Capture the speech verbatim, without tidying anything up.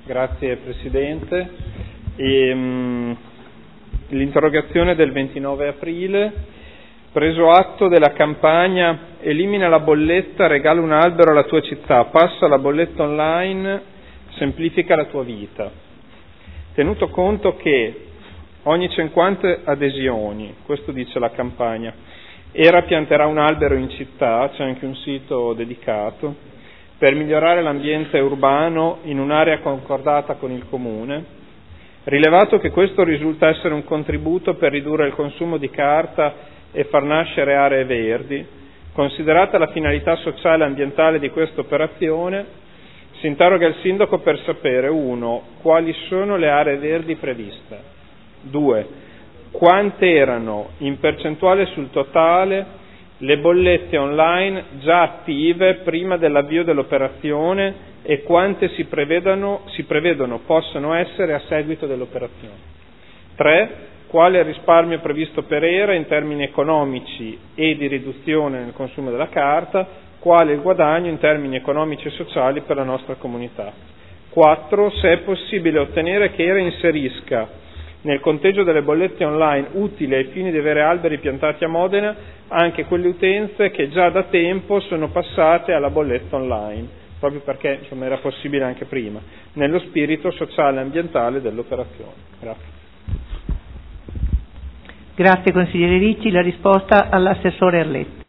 Grazie Presidente. E, mh, l'interrogazione del ventinove aprile, preso atto della campagna elimina la bolletta, regala un albero alla tua città, passa la bolletta online, semplifica la tua vita. Tenuto conto che ogni cinquanta adesioni, questo dice la campagna, Era pianterà un albero in città, c'è anche un sito dedicato, per migliorare l'ambiente urbano in un'area concordata con il Comune, rilevato che questo risulta essere un contributo per ridurre il consumo di carta e far nascere aree verdi, considerata la finalità sociale e ambientale di questa operazione, si interroga il Sindaco per sapere: uno. Quali sono le aree verdi previste? due. Quante erano in percentuale sul totale le bollette online già attive prima dell'avvio dell'operazione e quante si prevedono, si prevedono possano essere a seguito dell'operazione. tre. Quale è il risparmio previsto per Era in termini economici e di riduzione nel consumo della carta? Quale è il guadagno in termini economici e sociali per la nostra comunità? quattro. Se è possibile ottenere che Era inserisca nel conteggio delle bollette online utili ai fini di avere alberi piantati a Modena anche quelle utenze che già da tempo sono passate alla bolletta online, proprio perché insomma, era possibile anche prima, nello spirito sociale e ambientale dell'operazione. Grazie. Grazie consigliere Ricci. La risposta all'assessore Arletti.